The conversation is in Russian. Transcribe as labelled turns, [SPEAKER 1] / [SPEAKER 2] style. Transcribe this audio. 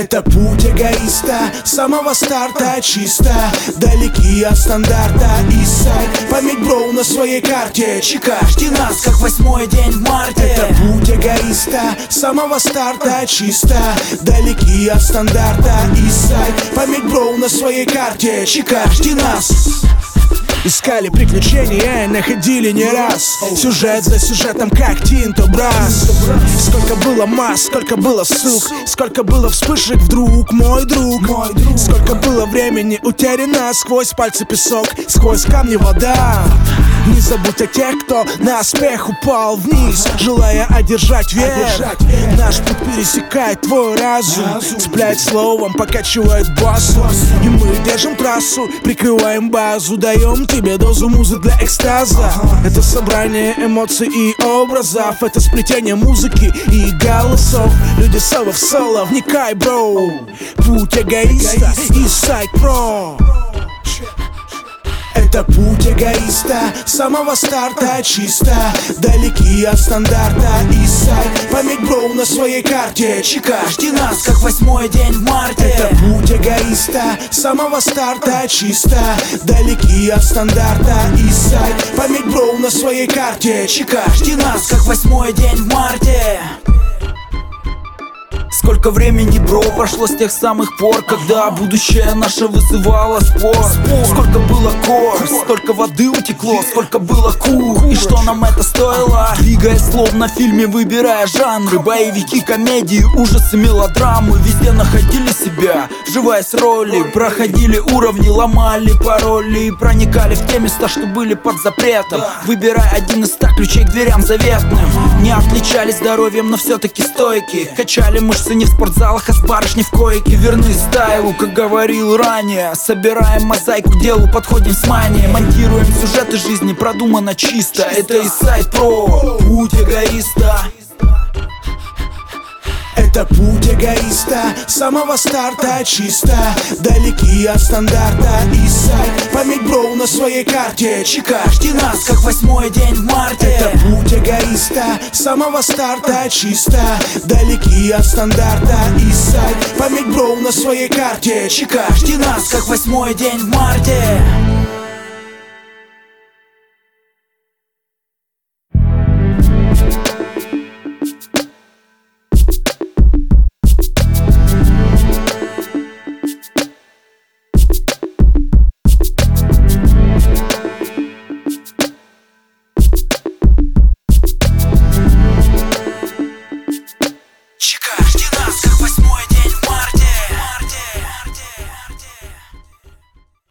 [SPEAKER 1] Это путь эгоиста, самого старта чисто, далеки от стандарта. Иссайд, пометь броу на своей карте, чека, жди нас, как 8-й день в марте. Это путь эгоиста, самого старта чисто, далеки от стандарта. Иссайд, пометь броу на своей карте, чека, жди нас. Искали приключения, находили не раз. Сюжет за сюжетом, как Тинто Брас. Сколько было масс, сколько было ссылок, сколько было вспышек, вдруг мой друг. Сколько было времени утеряно, сквозь пальцы песок, сквозь камни вода. Не забудь о тех, кто на успех упал вниз, желая одержать верх. Наш путь пересекает твой разум, цепляет словом, покачивает басом. И мы держим трассу, прикрываем базу, даем тебе дозу музы для экстаза. Это собрание эмоций и образов, это сплетение музыки и голосов. Люди соло в соло, вникай, бро. Путь эгоиста, Иссайд Про. Это путь эгоиста, самого старта чисто, далеки от стандарта. Иссайд, пометь броу на своей карте, чека, жди нас, как 8-й день в марте. Это путь эгоиста, самого старта чисто, далеки от стандарта. Иссайд, пометь броу на своей карте, чека, жди нас, как 8-й день в марте.
[SPEAKER 2] Сколько времени, бро, прошло с тех самых пор, когда будущее наше вызывало спор. Сколько было кор, сколько воды утекло, сколько было кур, и что нам это стоило? Двигаясь словно в фильме, выбирая жанры, боевики, комедии, ужасы, мелодрамы. Везде находили себя, вживаясь в роли, проходили уровни, ломали пароли, проникали в те места, что были под запретом, выбирая один из 100 ключей к дверям заветным. Не отличались здоровьем, но все-таки стойки, качали мышцы не в спортзалах, а с барышней в койке. Верны стайлу, как говорил ранее. Собираем мозаику к делу, подходим с манией. Монтируем сюжеты жизни, продумано чисто. Это Иссайд Про, путь эгоиста.
[SPEAKER 1] Это путь эгоиста, самого старта чисто, далеки от стандарта. Иссайд, пометь броу на своей карте, чека, жди нас, как 8-й день в марте. Это путь эгоиста, самого старта чисто, далеки от стандарта. Иссайд, пометь броу на своей карте, чека, жди нас, как 8-й день в марте.